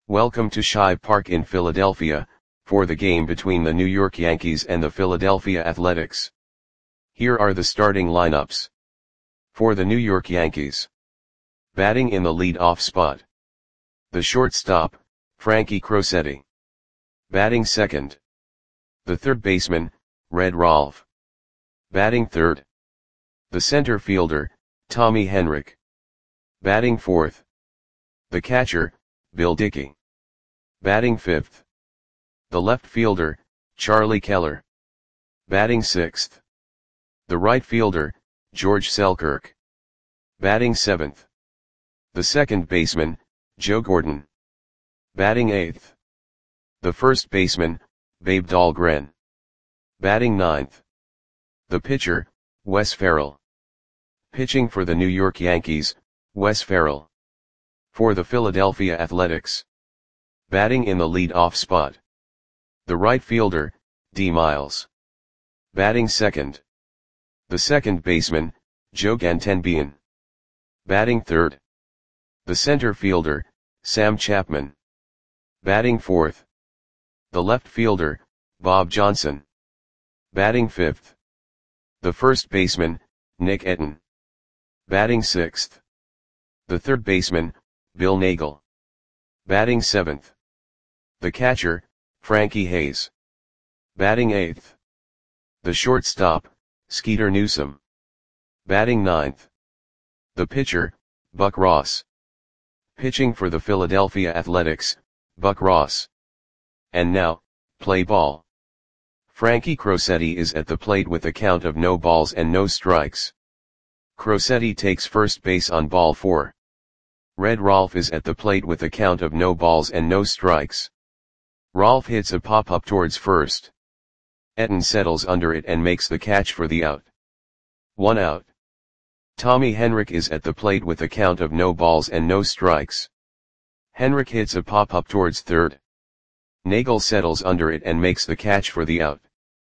Welcome to Shive Park in Philadelphia, for the game between the New York Yankees and the Philadelphia Athletics. Here are the starting lineups. For the New York Yankees. Batting in the lead-off spot. The shortstop, Frankie Crosetti. Batting second. The third baseman, Red Rolfe. Batting third. The center fielder, Tommy Henrich. Batting fourth. The catcher, Bill Dickey. Batting fifth. The left fielder, Charlie Keller. Batting sixth. The right fielder, George Selkirk. Batting seventh. The second baseman, Joe Gordon. Batting eighth. The first baseman, Babe Dahlgren. Batting ninth. The pitcher, Wes Ferrell. Pitching for the New York Yankees, Wes Ferrell. For the Philadelphia Athletics. Batting in the lead-off spot. The right fielder, D. Miles. Batting second. The second baseman, Joe Gantenbein. Batting third. The center fielder, Sam Chapman. Batting fourth. The left fielder, Bob Johnson. Batting fifth. The first baseman, Nick Etten. Batting sixth. The third baseman, Bill Nagle. Batting seventh. The catcher, Frankie Hayes. Batting eighth. The shortstop, Skeeter Newsom. Batting ninth. The pitcher, Buck Ross. Pitching for the Philadelphia Athletics, Buck Ross. And now, play ball. Frankie Crosetti is at the plate with a count of no balls and no strikes. Crosetti takes first base on ball 4. Red Rolfe is at the plate with a count of no balls and no strikes. Rolfe hits a pop-up towards first. Etten settles under it and makes the catch for the out. 1 out. Tommy Henrich is at the plate with a count of no balls and no strikes. Henrich hits a pop-up towards third. Nagle settles under it and makes the catch for the out.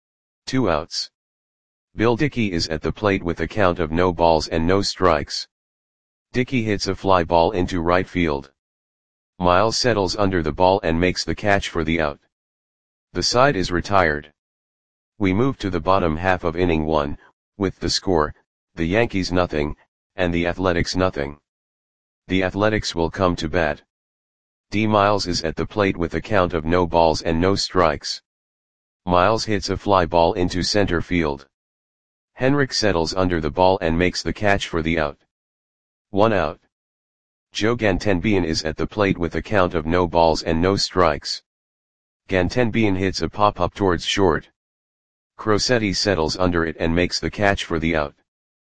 2 outs. Bill Dickey is at the plate with a count of no balls and no strikes. Dickey hits a fly ball into right field. Miles settles under the ball and makes the catch for the out. The side is retired. We move to the bottom half of inning 1, with the score, the Yankees nothing, and the Athletics nothing. The Athletics will come to bat. D. Miles is at the plate with a count of no balls and no strikes. Miles hits a fly ball into center field. Henrich settles under the ball and makes the catch for the out. 1 out. Joe Gantenbein is at the plate with a count of no balls and no strikes. Gantenbein hits a pop-up towards short. Crosetti settles under it and makes the catch for the out.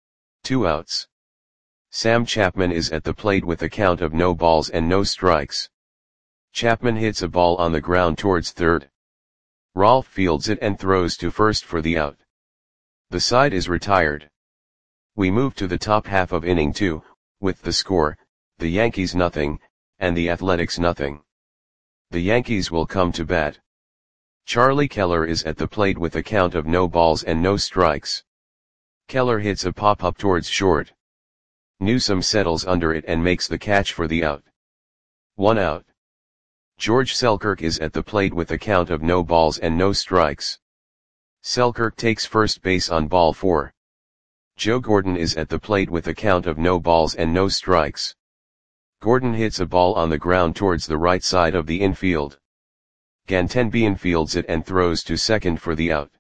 2 outs. Sam Chapman is at the plate with a count of no balls and no strikes. Chapman hits a ball on the ground towards third. Rolfe fields it and throws to first for the out. The side is retired. We move to the top half of inning 2, with the score, the Yankees nothing, and the Athletics nothing. The Yankees will come to bat. Charlie Keller is at the plate with a count of no balls and no strikes. Keller hits a pop-up towards short. Newsom settles under it and makes the catch for the out. 1 out. George Selkirk is at the plate with a count of no balls and no strikes. Selkirk takes first base on ball 4. Joe Gordon is at the plate with a count of no balls and no strikes. Gordon hits a ball on the ground towards the right side of the infield. Gantenbein fields it and throws to second for the out.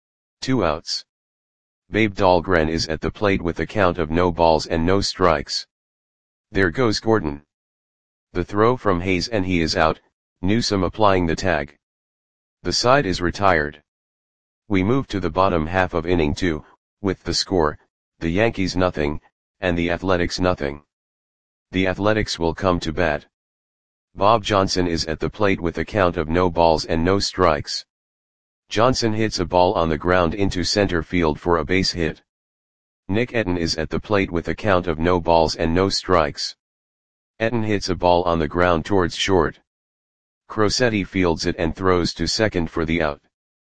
2 outs. Babe Dahlgren is at the plate with a count of no balls and no strikes. There goes Gordon. The throw from Hayes and he is out, Newsom applying the tag. The side is retired. We move to the bottom half of inning 2, with the score, the Yankees nothing, and the Athletics nothing. The Athletics will come to bat. Bob Johnson is at the plate with a count of no balls and no strikes. Johnson hits a ball on the ground into center field for a base hit. Nick Etten is at the plate with a count of no balls and no strikes. Etten hits a ball on the ground towards short. Crosetti fields it and throws to second for the out.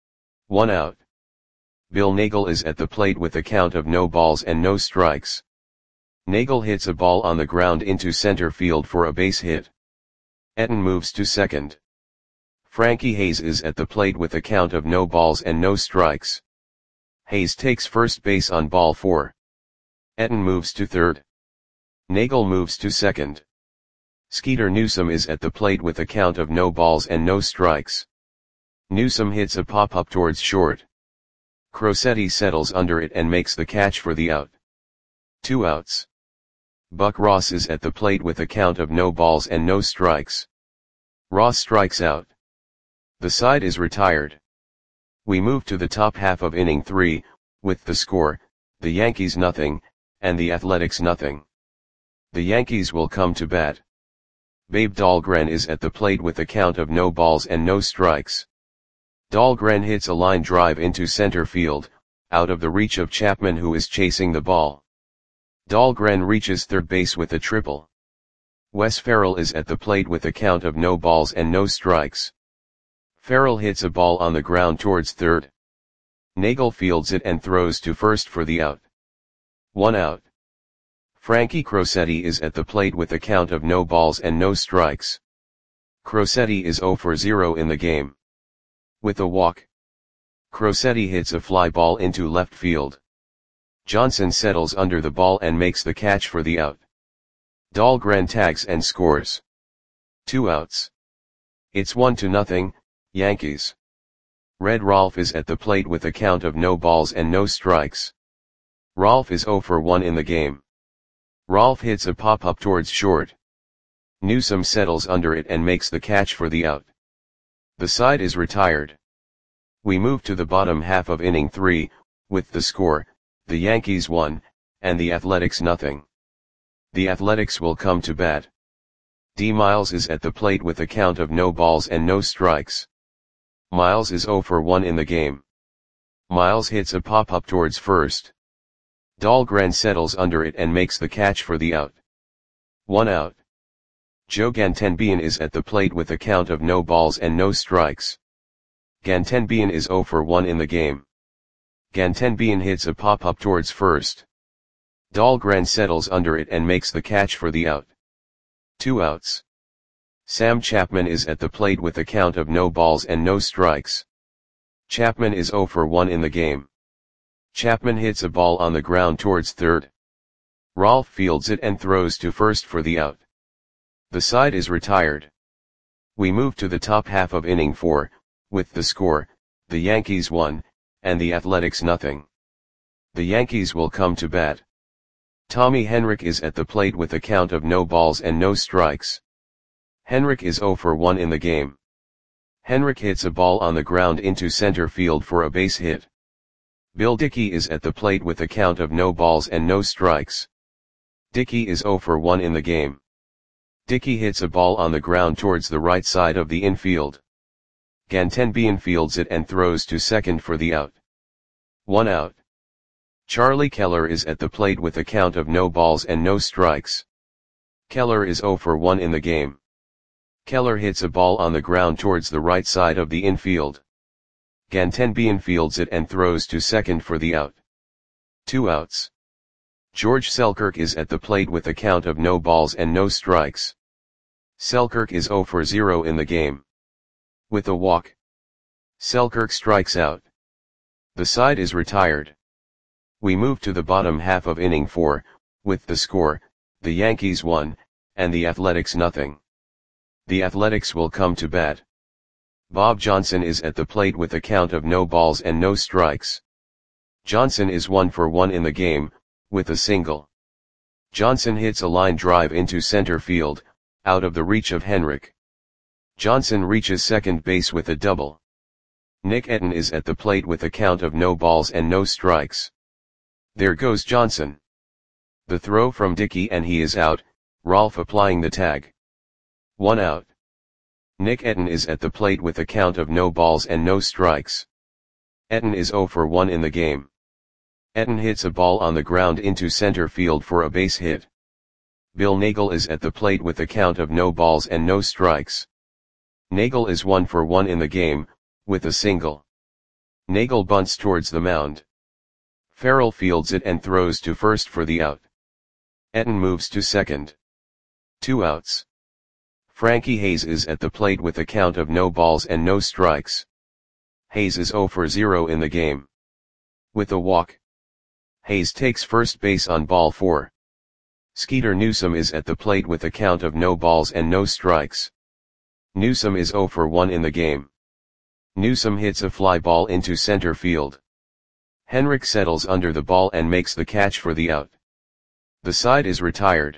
1 out. Bill Nagle is at the plate with a count of no balls and no strikes. Nagle hits a ball on the ground into center field for a base hit. Etten moves to second. Frankie Hayes is at the plate with a count of no balls and no strikes. Hayes takes first base on ball 4. Etten moves to third. Nagel moves to second. Skeeter Newsome is at the plate with a count of no balls and no strikes. Newsome hits a pop-up towards short. Crosetti settles under it and makes the catch for the out. 2 outs. Buck Ross is at the plate with a count of no balls and no strikes. Ross strikes out. The side is retired. We move to the top half of inning 3, with the score, the Yankees nothing, and the Athletics nothing. The Yankees will come to bat. Babe Dahlgren is at the plate with a count of no balls and no strikes. Dahlgren hits a line drive into center field, out of the reach of Chapman, who is chasing the ball. Dahlgren reaches third base with a triple. Wes Ferrell is at the plate with a count of no balls and no strikes. Ferrell hits a ball on the ground towards third. Nagel fields it and throws to first for the out. 1 out. Frankie Crosetti is at the plate with a count of no balls and no strikes. Crosetti is 0 for 0 in the game. With a walk, Crosetti hits a fly ball into left field. Johnson settles under the ball and makes the catch for the out. Dahlgren tags and scores. 2 outs. It's 1-0, Yankees. Red Rolfe is at the plate with a count of no balls and no strikes. Rolfe is 0 for 1 in the game. Rolfe hits a pop-up towards short. Newsome settles under it and makes the catch for the out. The side is retired. We move to the bottom half of inning 3, with the score, the Yankees 1, and the Athletics nothing. The Athletics will come to bat. D. Miles is at the plate with a count of no balls and no strikes. Miles is 0 for 1 in the game. Miles hits a pop-up towards first. Dahlgren settles under it and makes the catch for the out. 1 out. Joe Gantenbein is at the plate with a count of no balls and no strikes. Gantenbein is 0 for 1 in the game. Gantenbein hits a pop-up towards first. Dahlgren settles under it and makes the catch for the out. 2 outs. Sam Chapman is at the plate with a count of no balls and no strikes. Chapman is 0 for 1 in the game. Chapman hits a ball on the ground towards third. Rolfe fields it and throws to first for the out. The side is retired. We move to the top half of inning 4, with the score, the Yankees 1, and the Athletics nothing. The Yankees will come to bat. Tommy Henrich is at the plate with a count of no balls and no strikes. Henrich is 0 for 1 in the game. Henrich hits a ball on the ground into center field for a base hit. Bill Dickey is at the plate with a count of no balls and no strikes. Dickey is 0 for 1 in the game. Dickey hits a ball on the ground towards the right side of the infield. Gantenbein fields it and throws to second for the out. 1 out. Charlie Keller is at the plate with a count of no balls and no strikes. Keller is 0 for 1 in the game. Keller hits a ball on the ground towards the right side of the infield. Gantenbein fields it and throws to second for the out. 2 outs. George Selkirk is at the plate with a count of no balls and no strikes. Selkirk is 0 for 0 in the game. With a walk, Selkirk strikes out. The side is retired. We move to the bottom half of inning 4, with the score, the Yankees 1, and the Athletics nothing. The Athletics will come to bat. Bob Johnson is at the plate with a count of no balls and no strikes. Johnson is 1 for 1 in the game, with a single. Johnson hits a line drive into center field, out of the reach of Henrich. Johnson reaches second base with a double. Nick Etten is at the plate with a count of no balls and no strikes. There goes Johnson. The throw from Dickey and he is out, Rolfe applying the tag. 1 out. Nick Etten is at the plate with a count of no balls and no strikes. Etten is 0 for 1 in the game. Etten hits a ball on the ground into center field for a base hit. Bill Nagel is at the plate with a count of no balls and no strikes. Nagel is 1 for 1 in the game, with a single. Nagel bunts towards the mound. Ferrell fields it and throws to first for the out. Etten moves to second. 2 outs. Frankie Hayes is at the plate with a count of no balls and no strikes. Hayes is 0 for 0 in the game. With a walk, Hayes takes first base on ball 4. Skeeter Newsom is at the plate with a count of no balls and no strikes. Newsom is 0 for 1 in the game. Newsom hits a fly ball into center field. Henrik settles under the ball and makes the catch for the out. The side is retired.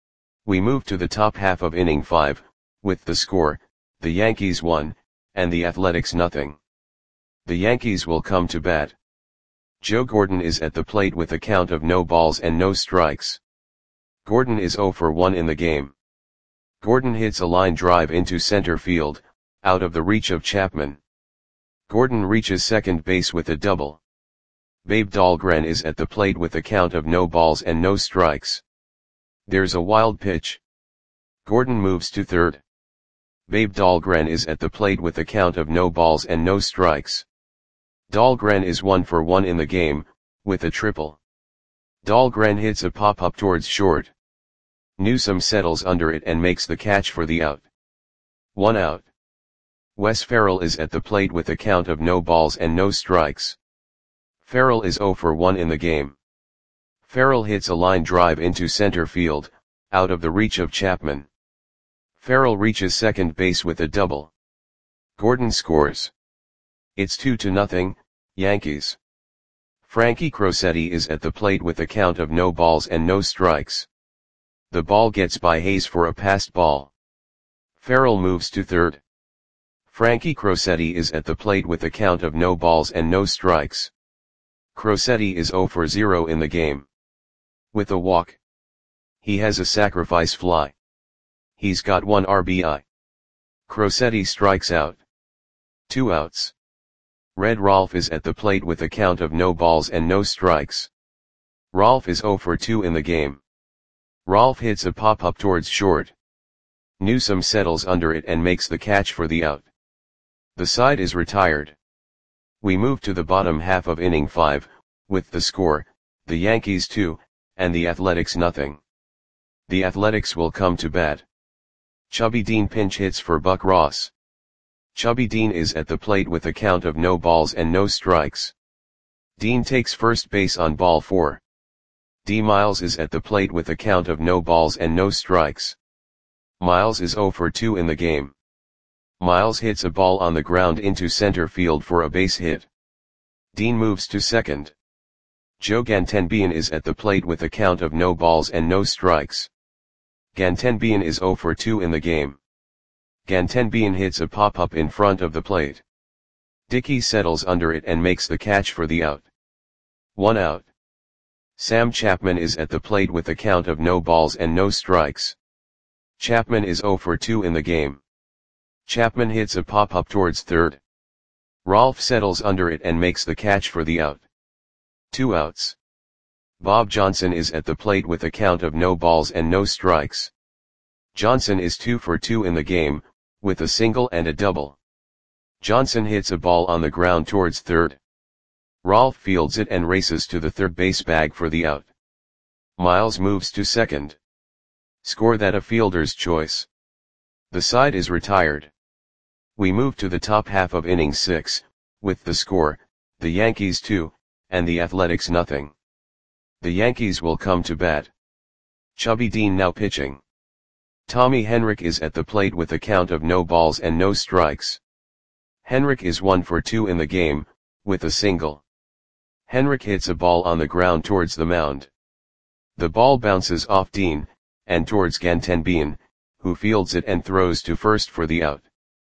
We move to the top half of inning 5, with the score, the Yankees 1, and the Athletics nothing. The Yankees will come to bat. Joe Gordon is at the plate with a count of no balls and no strikes. Gordon is 0 for 1 in the game. Gordon hits a line drive into center field, out of the reach of Chapman. Gordon reaches second base with a double. Babe Dahlgren is at the plate with a count of no balls and no strikes. There's a wild pitch. Gordon moves to third. Babe Dahlgren is at the plate with a count of no balls and no strikes. Dahlgren is 1 for 1 in the game, with a triple. Dahlgren hits a pop-up towards short. Newsom settles under it and makes the catch for the out. 1 out. Wes Ferrell is at the plate with a count of no balls and no strikes. Ferrell is 0 for 1 in the game. Ferrell hits a line drive into center field, out of the reach of Chapman. Ferrell reaches second base with a double. Gordon scores. It's 2-0, Yankees. Frankie Crosetti is at the plate with a count of no balls and no strikes. The ball gets by Hayes for a passed ball. Ferrell moves to third. Frankie Crosetti is at the plate with a count of no balls and no strikes. Crosetti is 0 for 0 in the game. With a walk, he has a sacrifice fly. He's got 1 RBI. Crosetti strikes out. 2 outs. Red Rolf is at the plate with a count of no balls and no strikes. Rolf is 0 for 2 in the game. Rolf hits a pop-up towards short. Newsom settles under it and makes the catch for the out. The side is retired. We move to the bottom half of inning 5, with the score, the Yankees 2, and the Athletics nothing. The Athletics will come to bat. Chubby Dean pinch hits for Buck Ross. Chubby Dean is at the plate with a count of no balls and no strikes. Dean takes first base on ball 4. D. Miles is at the plate with a count of no balls and no strikes. Miles is 0 for 2 in the game. Miles hits a ball on the ground into center field for a base hit. Dean moves to second. Joe Gantenbein is at the plate with a count of no balls and no strikes. Gantenbein is 0 for 2 in the game. Gantenbein hits a pop-up in front of the plate. Dickey settles under it and makes the catch for the out. 1 out. Sam Chapman is at the plate with a count of no balls and no strikes. Chapman is 0 for 2 in the game. Chapman hits a pop-up towards third. Rolf settles under it and makes the catch for the out. 2 outs. Bob Johnson is at the plate with a count of no balls and no strikes. Johnson is 2 for 2 in the game, with a single and a double. Johnson hits a ball on the ground towards third. Rolf fields it and races to the third base bag for the out. Miles moves to second. Score that a fielder's choice. The side is retired. We move to the top half of inning 6, with the score, the Yankees 2, and the Athletics nothing. The Yankees will come to bat. Chubby Dean now pitching. Tommy Henrik is at the plate with a count of no balls and no strikes. Henrik is 1 for 2 in the game, with a single. Henrik hits a ball on the ground towards the mound. The ball bounces off Dean, and towards Gantenbein, who fields it and throws to first for the out.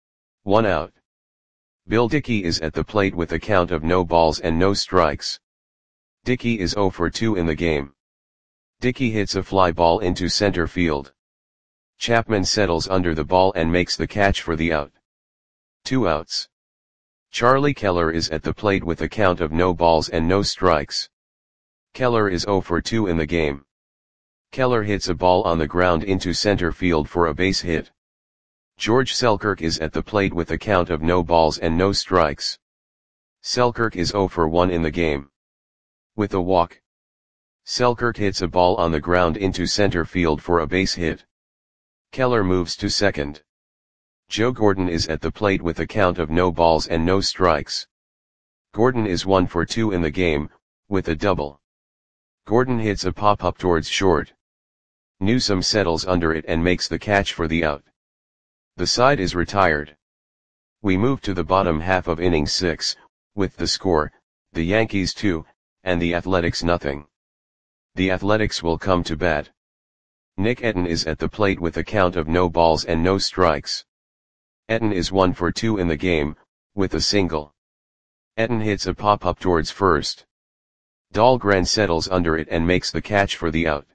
1 out. Bill Dickey is at the plate with a count of no balls and no strikes. Dickey is 0 for 2 in the game. Dickey hits a fly ball into center field. Chapman settles under the ball and makes the catch for the out. 2 outs. Charlie Keller is at the plate with a count of no balls and no strikes. Keller is 0 for 2 in the game. Keller hits a ball on the ground into center field for a base hit. George Selkirk is at the plate with a count of no balls and no strikes. Selkirk is 0 for 1 in the game. With a walk, Selkirk hits a ball on the ground into center field for a base hit. Keller moves to second. Joe Gordon is at the plate with a count of no balls and no strikes. Gordon is 1 for 2 in the game, with a double. Gordon hits a pop-up towards short. Newsome settles under it and makes the catch for the out. The side is retired. We move to the bottom half of inning 6, with the score, the Yankees 2, and the Athletics nothing. The Athletics will come to bat. Nick Etten is at the plate with a count of no balls and no strikes. Etten is 1 for 2 in the game, with a single. Etten hits a pop-up towards first. Dahlgren settles under it and makes the catch for the out.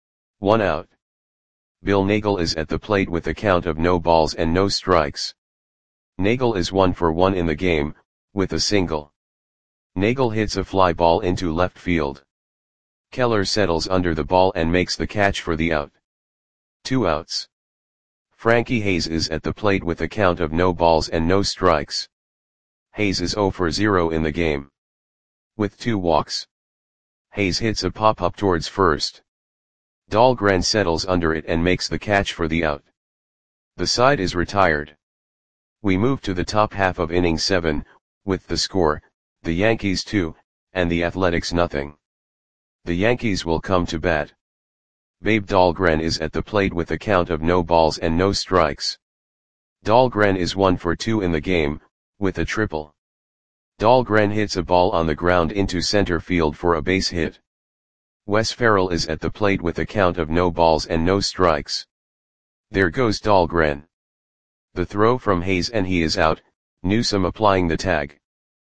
1 out. Bill Nagel is at the plate with a count of no balls and no strikes. Nagel is 1 for 1 in the game, with a single. Nagel hits a fly ball into left field. Keller settles under the ball and makes the catch for the out. 2 outs. Frankie Hayes is at the plate with a count of no balls and no strikes. Hayes is 0 for 0 in the game. With 2 walks. Hayes hits a pop-up towards first. Dahlgren settles under it and makes the catch for the out. The side is retired. We move to the top half of inning 7, with the score, the Yankees 2, and the Athletics nothing. The Yankees will come to bat. Babe Dahlgren is at the plate with a count of no balls and no strikes. Dahlgren is 1 for 2 in the game, with a triple. Dahlgren hits a ball on the ground into center field for a base hit. Wes Ferrell is at the plate with a count of no balls and no strikes. There goes Dahlgren. The throw from Hayes and he is out, Newsome applying the tag.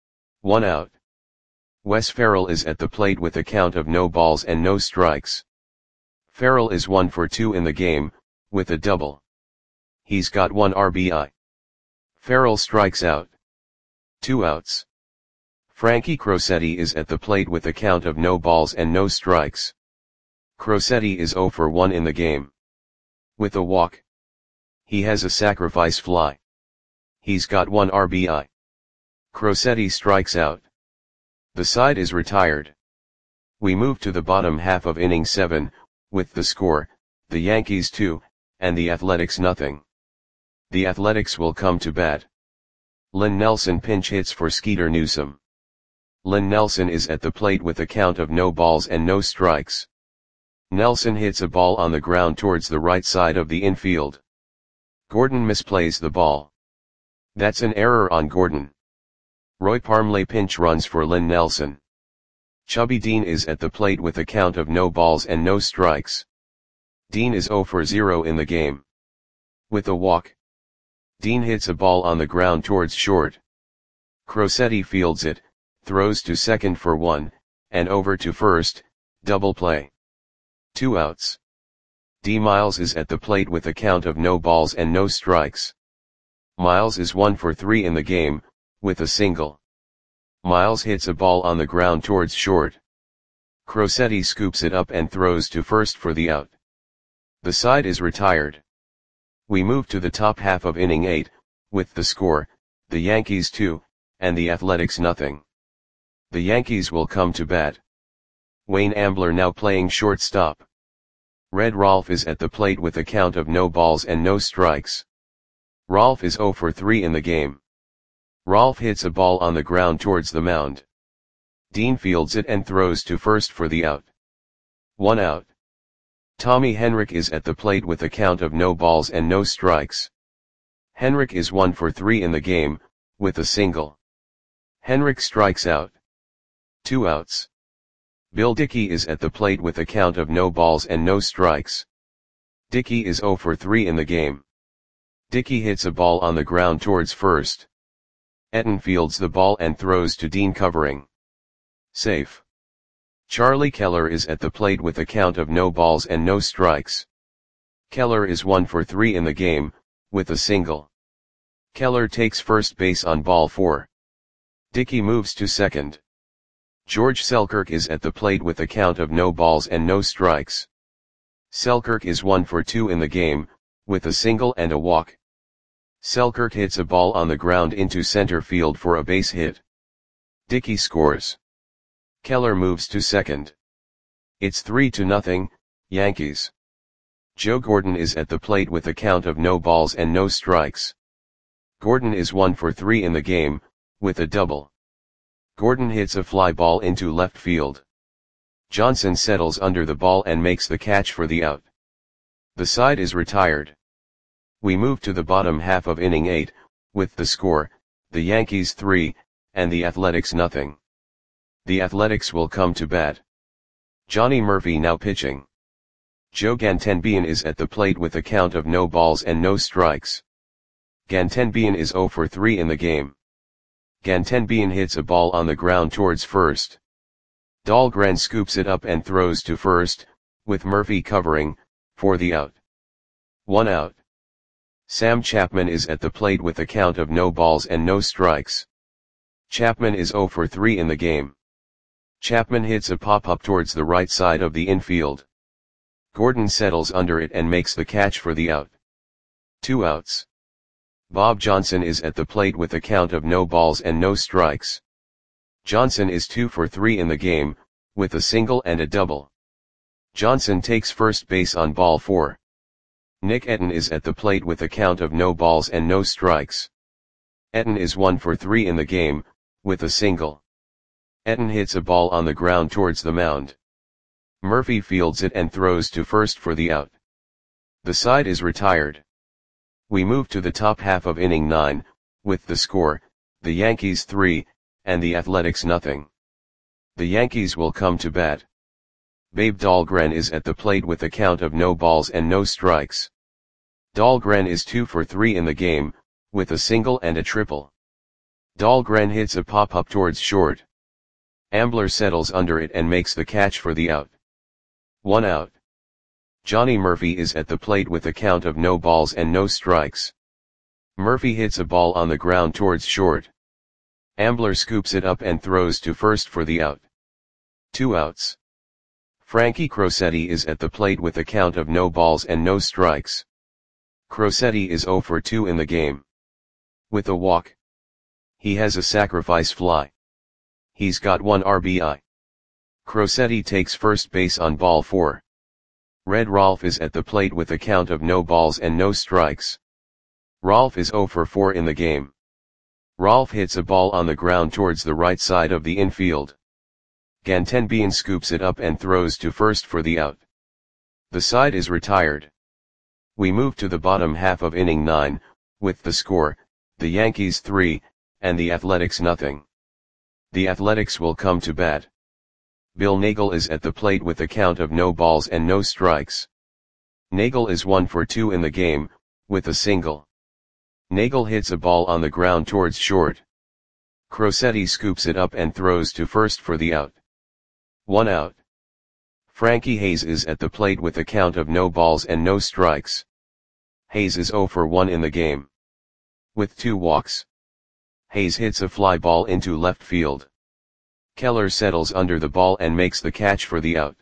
1 out. Wes Ferrell is at the plate with a count of no balls and no strikes. Ferrell is 1 for 2 in the game, with a double. He's got 1 RBI. Ferrell strikes out. 2 outs. Frankie Crosetti is at the plate with a count of no balls and no strikes. Crosetti is 0 for 1 in the game. With a walk. He has a sacrifice fly. He's got 1 RBI. Crosetti strikes out. The side is retired. We move to the bottom half of inning 7, with the score, the Yankees 2, and the Athletics nothing. The Athletics will come to bat. Len Nelson pinch hits for Skeeter Newsome. Len Nelson is at the plate with a count of no balls and no strikes. Nelson hits a ball on the ground towards the right side of the infield. Gordon misplays the ball. That's an error on Gordon. Roy Parmley pinch runs for Len Nelson. Chubby Dean is at the plate with a count of no balls and no strikes. Dean is 0 for 0 in the game. With a walk. Dean hits a ball on the ground towards short. Crosetti fields it, throws to second for 1, and over to first, double play. 2 outs. D. Miles is at the plate with a count of no balls and no strikes. Miles is 1 for 3 in the game, with a single. Miles hits a ball on the ground towards short. Crosetti scoops it up and throws to first for the out. The side is retired. We move to the top half of inning 8, with the score, the Yankees 2, and the Athletics nothing. The Yankees will come to bat. Wayne Ambler now playing shortstop. Red Rolfe is at the plate with a count of no balls and no strikes. Rolfe is 0 for 3 in the game. Rolfe hits a ball on the ground towards the mound. Dean fields it and throws to first for the out. 1 out. Tommy Henrich is at the plate with a count of no balls and no strikes. Henrich is 1 for 3 in the game, with a single. Henrich strikes out. 2 outs. Bill Dickey is at the plate with a count of no balls and no strikes. Dickey is 0 for 3 in the game. Dickey hits a ball on the ground towards first. Etten fields the ball and throws to Dean covering. Safe. Charlie Keller is at the plate with a count of no balls and no strikes. Keller is 1 for 3 in the game, with a single. Keller takes first base on ball 4. Dickey moves to second. George Selkirk is at the plate with a count of no balls and no strikes. Selkirk is 1 for 2 in the game, with a single and a walk. Selkirk hits a ball on the ground into center field for a base hit. Dickey scores. Keller moves to second. It's 3-0, Yankees. Joe Gordon is at the plate with a count of no balls and no strikes. Gordon is 1 for 3 in the game, with a double. Gordon hits a fly ball into left field. Johnson settles under the ball and makes the catch for the out. The side is retired. We move to the bottom half of inning 8, with the score, the Yankees 3, and the Athletics nothing. The Athletics will come to bat. Johnny Murphy now pitching. Joe Gantenbein is at the plate with a count of no balls and no strikes. Gantenbein is 0 for 3 in the game. Gantenbein hits a ball on the ground towards first. Dahlgren scoops it up and throws to first, with Murphy covering, for the out. 1 out. Sam Chapman is at the plate with a count of no balls and no strikes. Chapman is 0 for 3 in the game. Chapman hits a pop-up towards the right side of the infield. Gordon settles under it and makes the catch for the out. 2 outs. Bob Johnson is at the plate with a count of no balls and no strikes. Johnson is 2 for 3 in the game, with a single and a double. Johnson takes first base on ball 4. Nick Etten is at the plate with a count of no balls and no strikes. Etten is 1 for 3 in the game, with a single. Etten hits a ball on the ground towards the mound. Murphy fields it and throws to first for the out. The side is retired. We move to the top half of inning 9, with the score, the Yankees 3, and the Athletics nothing. The Yankees will come to bat. Babe Dahlgren is at the plate with a count of no balls and no strikes. Dahlgren is 2 for 3 in the game, with a single and a triple. Dahlgren hits a pop-up towards short. Ambler settles under it and makes the catch for the out. 1 out. Johnny Murphy is at the plate with a count of no balls and no strikes. Murphy hits a ball on the ground towards short. Ambler scoops it up and throws to first for the out. 2 outs. Frankie Crosetti is at the plate with a count of no balls and no strikes. Crosetti is 0 for 2 in the game. With a walk. He has a sacrifice fly. He's got 1 RBI. Crosetti takes first base on ball 4. Red Rolf is at the plate with a count of no balls and no strikes. Rolf is 0 for 4 in the game. Rolf hits a ball on the ground towards the right side of the infield. Gantenbein scoops it up and throws to first for the out. The side is retired. We move to the bottom half of inning 9, with the score, the Yankees 3, and the Athletics nothing. The Athletics will come to bat. Bill Nagel is at the plate with a count of no balls and no strikes. Nagel is 1 for 2 in the game, with a single. Nagel hits a ball on the ground towards short. Crosetti scoops it up and throws to first for the out. 1 out. Frankie Hayes is at the plate with a count of no balls and no strikes. Hayes is 0 for 1 in the game. With 2 walks. Hayes hits a fly ball into left field. Keller settles under the ball and makes the catch for the out.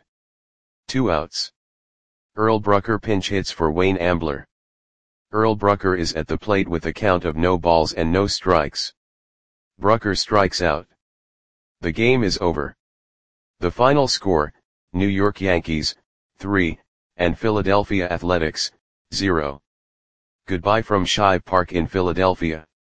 2 outs. Earl Brucker pinch hits for Wayne Ambler. Earl Brucker is at the plate with a count of no balls and no strikes. Brucker strikes out. The game is over. The final score, New York Yankees, 3, and Philadelphia Athletics, 0. Goodbye from Shive Park in Philadelphia.